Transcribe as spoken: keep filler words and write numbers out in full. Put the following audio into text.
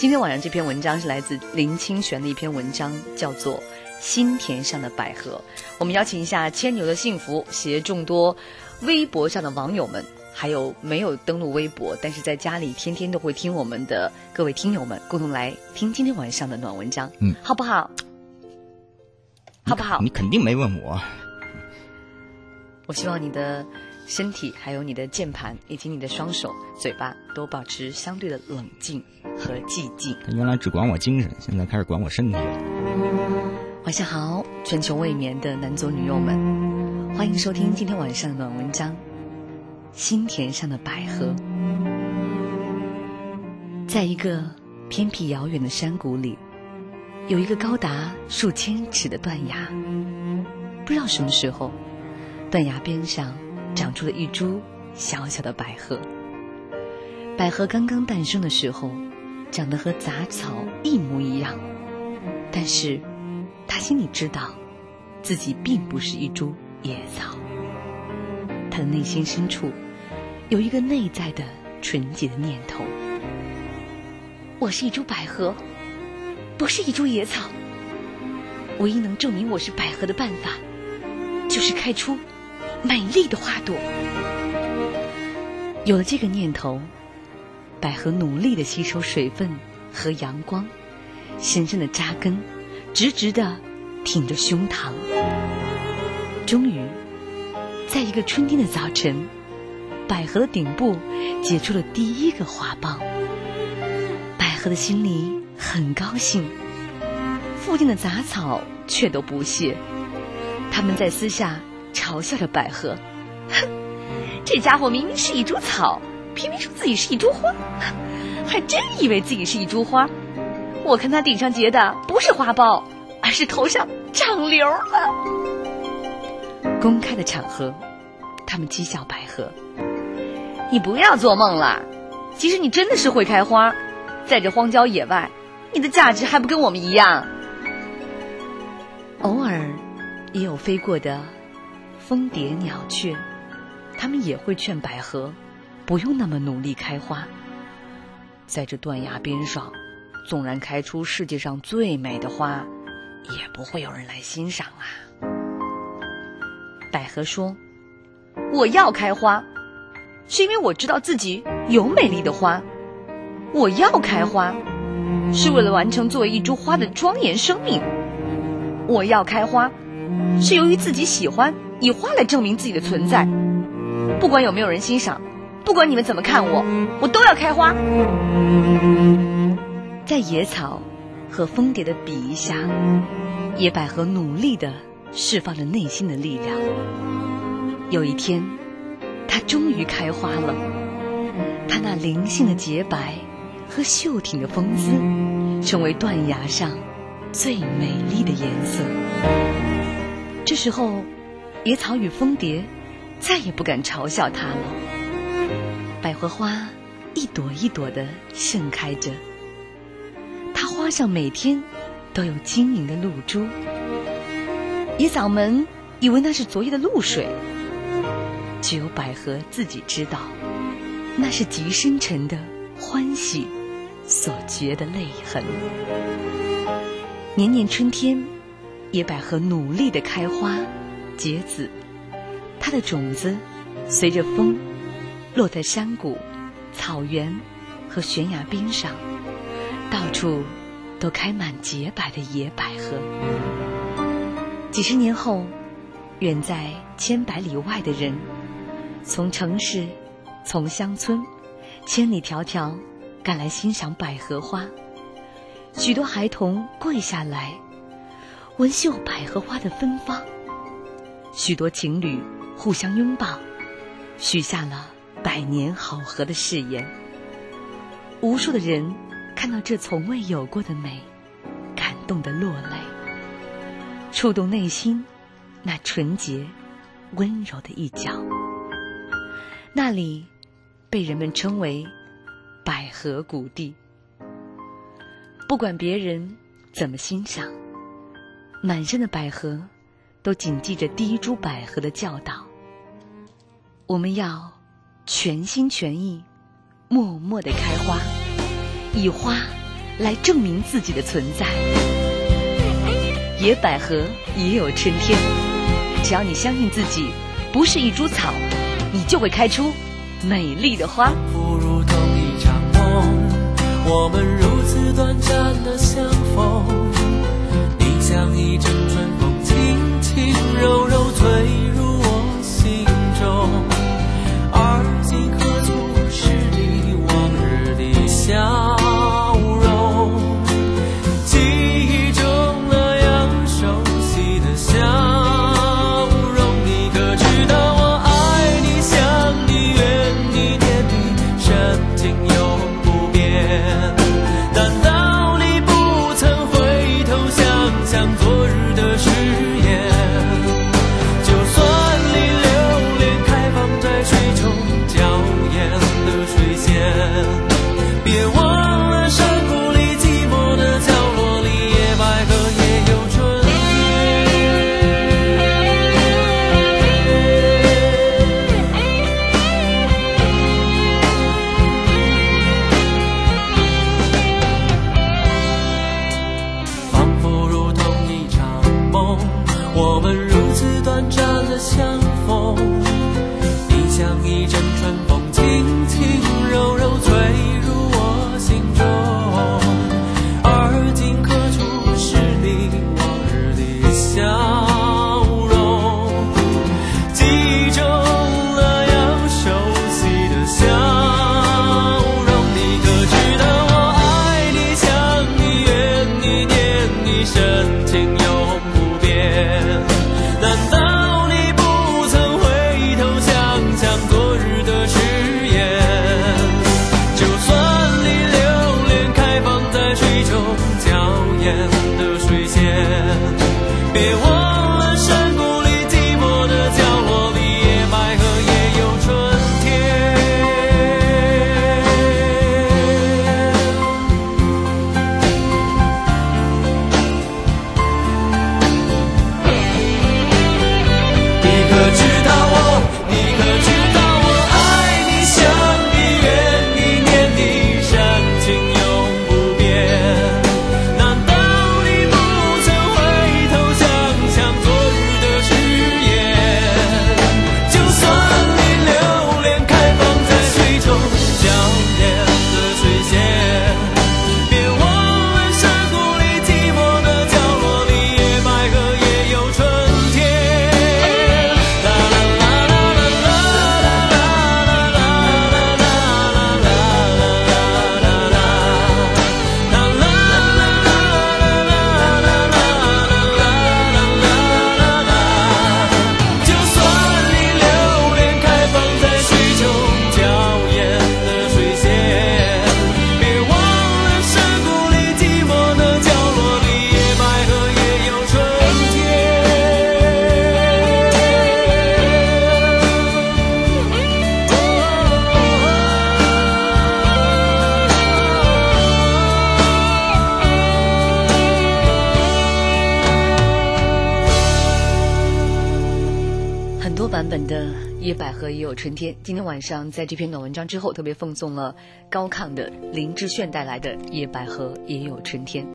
今天晚上这篇文章是来自林清玄的一篇文章，叫做《心田上的百合》。我们邀请一下牵牛的幸福携众多微博上的网友们，还有没有登录微博但是在家里天天都会听我们的各位听友们，共同来听今天晚上的暖文章，嗯，好不好？好不好？ 你肯定没问我。 我希望你的身体还有你的键盘以及你的双手嘴巴都保持相对的冷静和寂静。 他原来只管我精神，现在开始管我身体了。 晚上好，全球未眠的男左女右们，欢迎收听今天晚上的暖文章，心田上的百合。在一个偏僻遥远的山谷里，有一个高达数千尺的断崖，不知道什么时候断崖边上长出了一株小小的百合。百合刚刚诞生的时候长得和杂草一模一样，但是他心里知道自己并不是一株野草。他的内心深处有一个内在的纯洁的念头，我是一株百合，不是一株野草。唯一能证明我是百合的办法，就是开出美丽的花朵。有了这个念头，百合努力地吸收水分和阳光，深深地扎根，直直地挺着胸膛。终于在一个春天的早晨，百合的顶部结出了第一个花苞。百合的心里很高兴，附近的杂草却都不屑，他们在私下嘲笑着百合，哼，这家伙明明是一株草，偏偏说自己是一株花，还真以为自己是一株花。我看他顶上结的不是花苞，而是头上长瘤了。公开的场合，他们讥笑百合，你不要做梦了，其实你真的是会开花，在这荒郊野外，你的价值还不跟我们一样。偶尔也有飞过的蜂蝶鸟雀，他们也会劝百合不用那么努力开花。在这断崖边上，纵然开出世界上最美的花，也不会有人来欣赏啊。百合说，我要开花，是因为我知道自己有美丽的花。我要开花，是为了完成作为一株花的庄严生命。我要开花，是由于自己喜欢，以花来证明自己的存在。不管有没有人欣赏，不管你们怎么看我，我都要开花。在野草和蜂蝶的比翼下，野百合努力地释放着内心的力量。有一天，它终于开花了，它那灵性的洁白和秀挺的风姿，成为断崖上最美丽的颜色。这时候，野草与蜂蝶再也不敢嘲笑它了。百合花一朵一朵地盛开着，它花上每天都有晶莹的露珠。野草们以为那是昨夜的露水，只有百合自己知道，那是极深沉的欢喜所结的泪痕。年年春天，野百合努力地开花结籽，它的种子随着风落在山谷、草原和悬崖边上，到处都开满洁白的野百合。几十年后，远在千百里外的人，从城市、从乡村，千里迢迢赶来欣赏百合花。许多孩童跪下来闻嗅百合花的芬芳，许多情侣互相拥抱，许下了百年好合的誓言。无数的人看到这从未有过的美，感动得落泪，触动内心那纯洁温柔的一角。那里被人们称为百合谷地。不管别人怎么欣赏，满山的百合都谨记着第一株百合的教导，我们要全心全意默默地开花，以花来证明自己的存在。野百合也有春天，只要你相信自己不是一株草，你就会开出美丽的花。 不如同一场梦，我们如此短暂的相逢，你像一阵春风，轻轻柔柔吹入我心中，而今何处是你往日的笑容，记忆中那样熟悉的笑容，你可知道我爱你，想你，怨你，念你，深情永不变。难道你不曾回头想想昨日的誓言？就算你留恋开放在水中娇艳的水仙，别忘了山谷里寂寞的角落里，野百合也有春仿佛如同一场梦，我们如此短暂的相逢，你像一阵春风，轻轻柔柔吹入我心中，而今何处是你往日的笑容，记忆中那样熟悉的笑容，你可知道我爱你，想你，怨你，念你，深情永不变。难道你不曾回头想想昨日的誓言？就算你留恋开放在水中娇艳的水仙，别忘了山谷里寂寞的角落里，野百合也有春天。你可知道我，你可知道我爱你，想你，怨你，念你，深情永不变。难道你不曾回头想想昨日的誓言？就算你留恋开放在水中娇艳的水仙，别忘了山谷里寂寞的角落里，野百合也有春天。啦啦啦啦啦啦啦啦啦啦啦啦啦啦就算你留恋开放在水中娇艳的水仙，别忘了山谷里寂寞的角落里，野百合也有春天。 很多版本的野百合也有春天。今天晚上在这篇短文章之后，特别奉送了高亢的林志炫带来的野百合也有春天。